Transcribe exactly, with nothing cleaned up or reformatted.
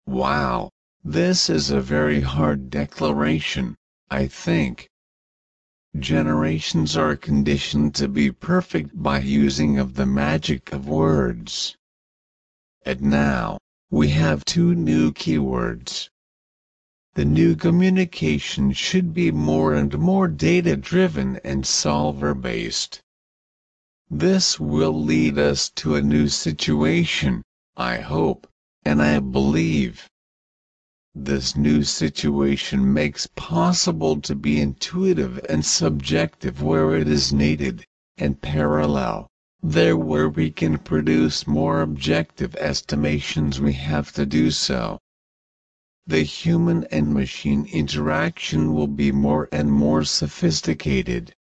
Wow, this is a very hard declaration, I think. Generations are conditioned to be perfect by using of the magic of words. And now, we have two new keywords. The new communication should be more and more data-driven and solver-based. This will lead us to a new situation, I hope, and I believe. This new situation makes possible to be intuitive and subjective where it is needed, and parallel, there where we can produce more objective estimations we have to do so. The human and machine interaction will be more and more sophisticated.